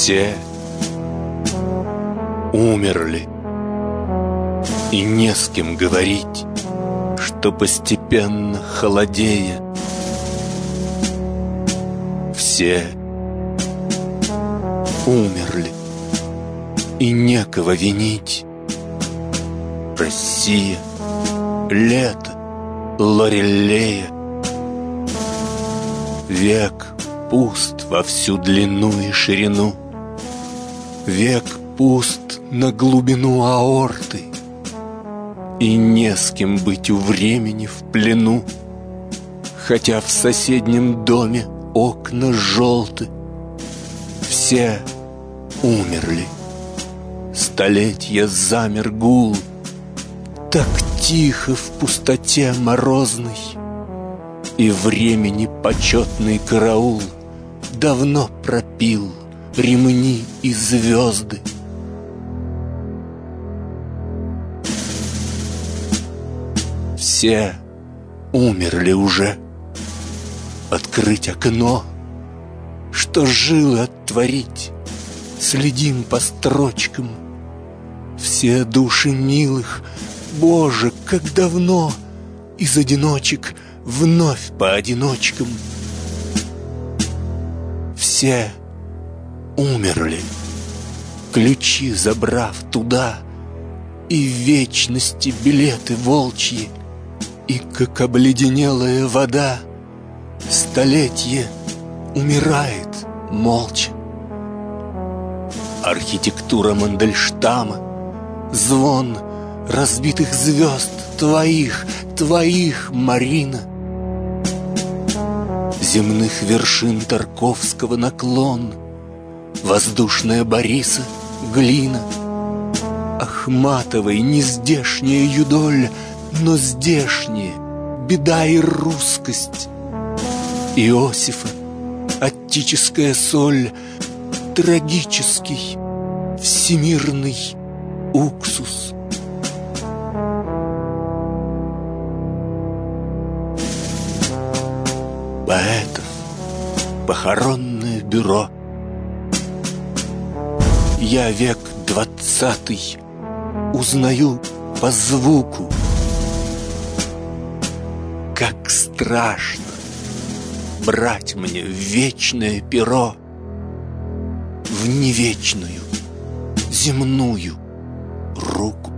Все умерли, и не с кем говорить, что постепенно холодея. Все умерли, и некого винить. Россия, лето, Лорелея. Век пуст во всю длину и ширину, век пуст на глубину аорты, и не с кем быть у времени в плену, хотя в соседнем доме окна желты. Все умерли, столетья замер гул, так тихо в пустоте морозной, и времени почетный караул давно пропил ремни и звезды. Все умерли уже. Открыть окно, что жилы оттворить, следим по строчкам. Все души милых, Боже, как давно, из одиночек вновь по одиночкам. Все умерли, ключи забрав туда, и в вечности билеты волчьи, и как обледенелая вода столетие умирает молча. Архитектура Мандельштама, звон разбитых звезд твоих, Марина. Земных вершин Тарковского наклон, воздушная Бориса глина. Ахматовой нездешняя юдоль, но здешняя беда и русскость. Иосифа аттическая соль, трагический всемирный уксус. Поэтов похоронное бюро. Я век 20 узнаю по звуку. Как страшно брать мне вечное перо в невечную земную руку.